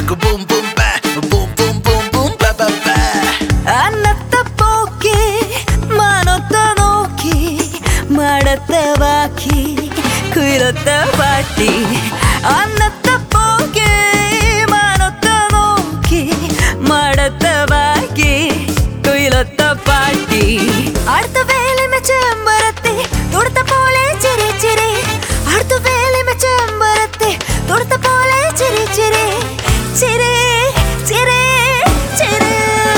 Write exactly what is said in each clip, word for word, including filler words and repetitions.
boom boom ba, boom boom boom boom ba ba ba. Annata poki, manota noki, madata baki, kuirata party. Annata poki, manota noki, madata baki, kuirata party. Artha vele me chambarate, tudta pole chiri chiri. Artha vele me chambarate, tudta pole chiri chiri. Chiri, chiri, chiri.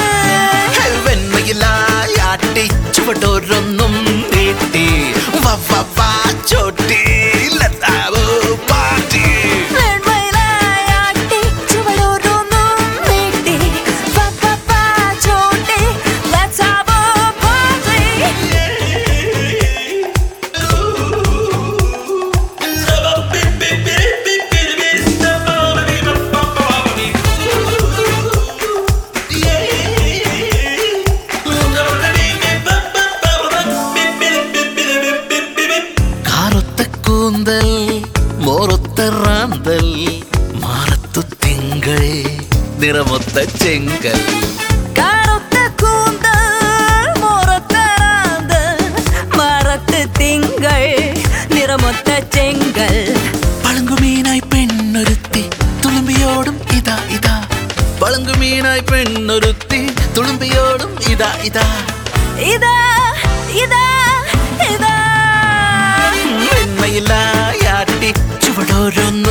വെണ്ണയിലായാട്ടി ചുവടോരൊന്നും നീട്ടി വാ വാ വാ Chhoti let's have a party. വെണ്ണയിലായാട്ടി ചുവടോരൊന്നും നീട്ടി വാ വാ വാ Chhoti let's have a party. കൂന്തൽ മോറൊത്ത റാന്തൽ മാറത്തു തിങ്കൾ നിറമൊത്ത ചെങ്കൽ കറുത്ത കൂന്തൽ മോറത്ത റാന്തൽ മാറത്ത് തിങ്കൾ നിറമൊത്ത ചെങ്കൽ. പളുങ്കുമീനായി പെണ്ണൊരുത്തി തുളുമ്പിയോടും ഇതാ ഇതാ പളുങ്കുമീനായി പെണ്ണൊരുത്തി തുളുമ്പിയോടും ഇതാ ഇതാ ഇതാ ഇതാ ഇതാ വെണ്ണയിലായാട്ടി ചുവടോരൊന്നും